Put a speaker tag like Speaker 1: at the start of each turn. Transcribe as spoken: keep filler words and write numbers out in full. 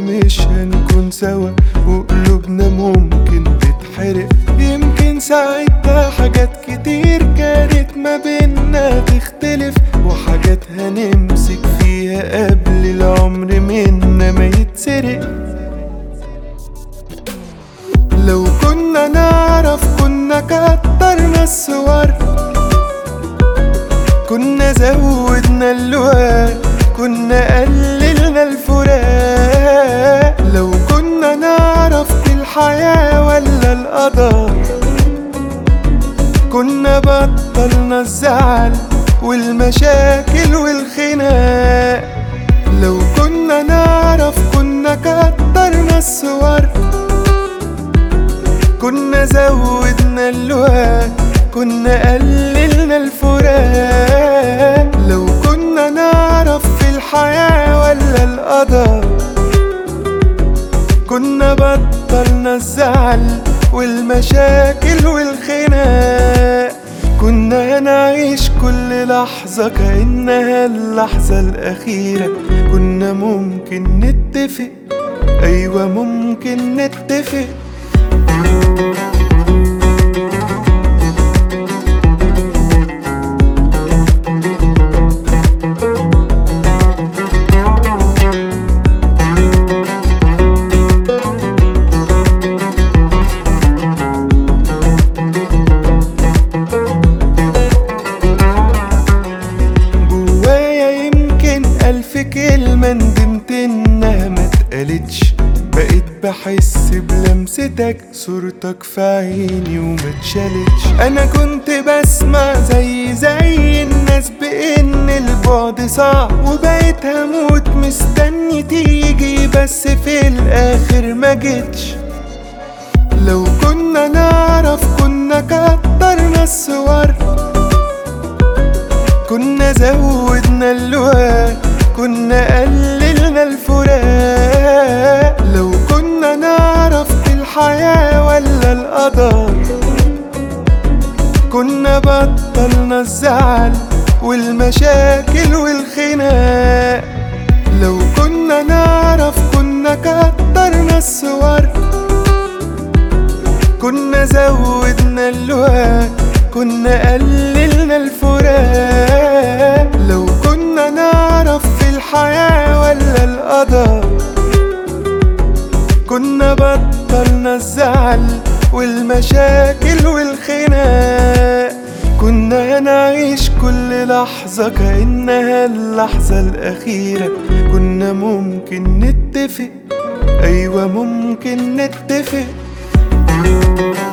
Speaker 1: مش هنكون سوا وقلوبنا ممكن تتحرق. يمكن ساعتها حاجات كتير كانت ما بينا تختلف، وحاجات هنمسك فيها قبل العمر منا ما يتسرق. لو كنا نعرف كنا كترنا الصور، كنا زودنا اللقاء، كنا قللنا الفراق. لو كنا نعرف دي الحياة ولا القدر، كنا بطلنا الزعل والمشاكل والخناق. لو كنا نعرف كنا كترنا الصور، كنا زودنا اللقاء، كنا قللنا الفراق. لو كنا نعرف في الحياة ولا القدر، كنا بطلنا الزعل والمشاكل والخناق. كنا نعيش كل لحظة كأنها اللحظة الأخيرة. كنا ممكن نتفق، أيوة ممكن نتفق. ألف كلمة ندمت إنها ما اتقالتش، بقيت بحس بلمستك، صورتك في عيني وما اتشالتش. أنا كنت بسمع زي زي الناس بإن البعد صعب، وبقيت هموت مستني تيجي بس في الآخر ما جيتش. لو كنا نعرف كنا كترنا الصور، كنا زودنا اللقاء، كنا قللنا الفراق. لو كنا نعرف في الحياة ولا القدر، كنا بطلنا الزعل والمشاكل والخناق. لو كنا نعرف كنا كترنا الصور، كنا زودنا اللقاء، كنا قللنا الفراق. لو كنا نعرف في الحياة ولا القدر، كنا بطلنا الزعل والمشاكل والخناق. كنا نعيش كل لحظة كأنها اللحظة الأخيرة. كنا ممكن نتفق، أيوة ممكن نتفق.